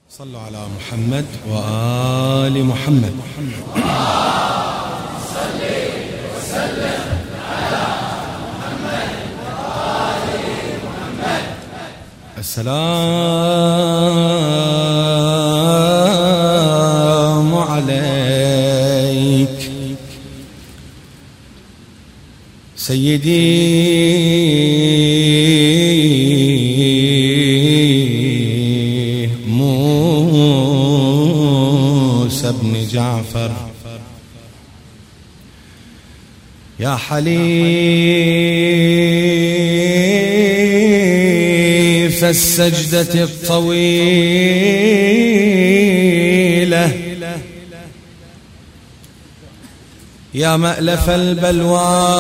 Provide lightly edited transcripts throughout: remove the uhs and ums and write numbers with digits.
صلوا على محمد وآل محمد. صل وسلم على محمد وآل محمد. السلام عليك سيدي موسى بن جعفر، يا حليف السجدة الطويلة، يا مألف البلوى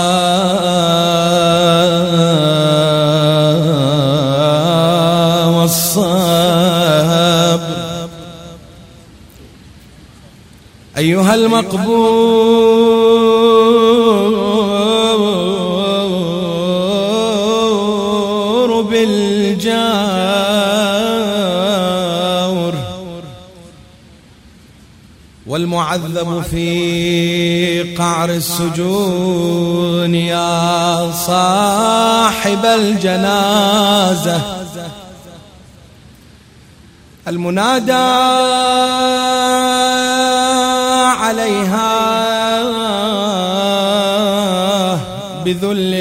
والصبر، أيها المقبور بالجور، والمعذب في قعر السجون، يا صاحب الجنازة، المنادى عليها بذل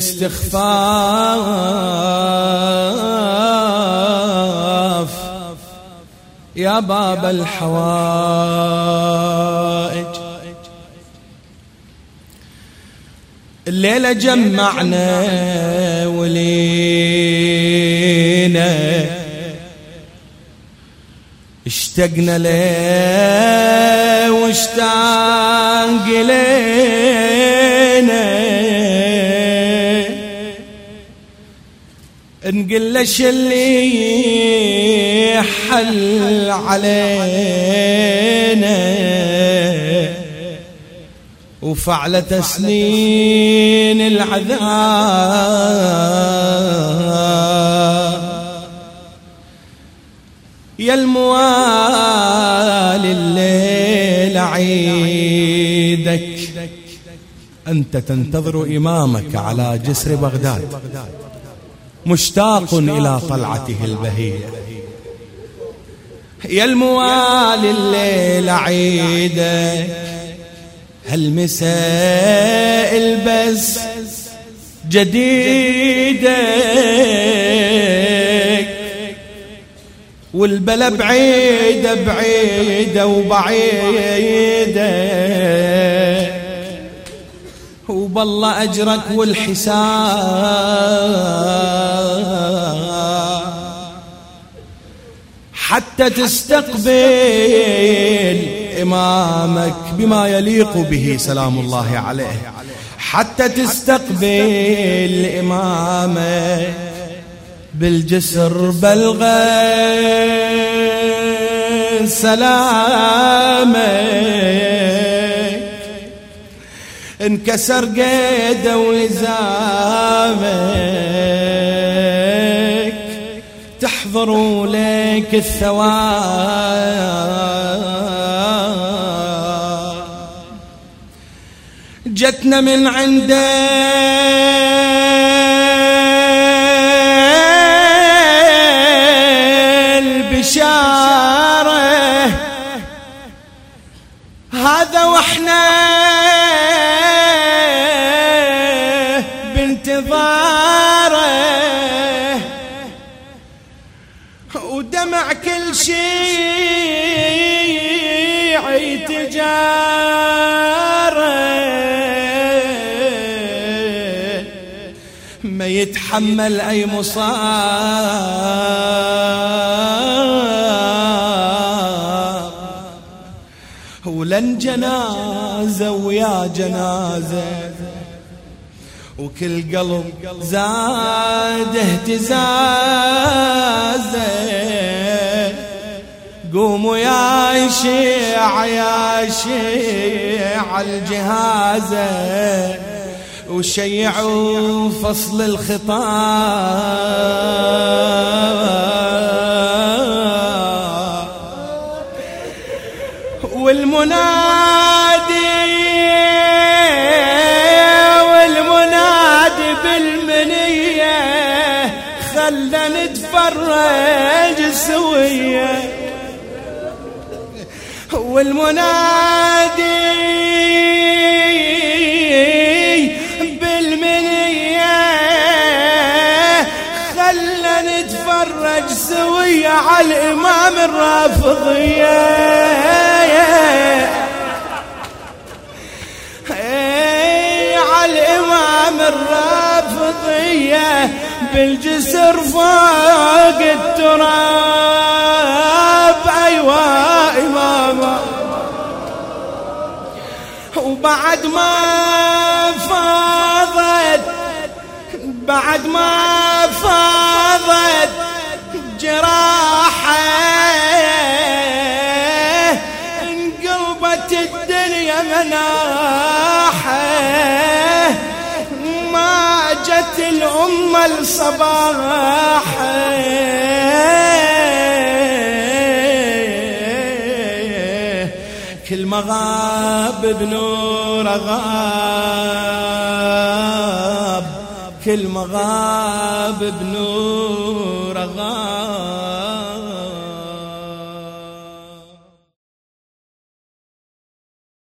الاستخفاف، يا باب الحوائج. الليلة جمعنا ولينا اشتقنا له واشتاق لينا، نقول ليش اللي حل علينا، وفعلت سنين العذاب، يا الموالي الليل عيدك، أنت تنتظر إمامك على جسر بغداد، مشتاق إلى طلعته البهية، يا الموالي الليل عيدك، هالمساء البس جديدك، والبلا بعيدة بعيدة وبعيدة، وبالله أجرك والحساب، حتى تستقبل إمامك بما يليق به سلام الله عليه، حتى تستقبل إمامك بالجسر بلغ سلامك، انكسر قيده ولزامك، تحضر لك الثواب، جتنا من عندك بشارة، هذا واحنا بانتظاره، ودمع كل شيء تجاره، ما يتحمل أي مصاب، ولن جنازة ويا جنازة، وكل قلب زاد اهتزازه، قوموا يا شيع يا شيع الجهازه، وشيعوا فصل الخطاب، والمنادي بالمنية خلنا نتفرج سوية، والمنادي بالمنية خلنا نتفرج سوية على الإمام الرافضية، على الإمام الرافضية بالجسر فوق التراب. أيوة إمامه وبعد ما فاضت، بعد ما فاضت جراحه انقلبت الدنيا مناحه، ما جت الأمة الصباحه، كل ما غاب بنور غاب، كل ما غاب بنور غاب.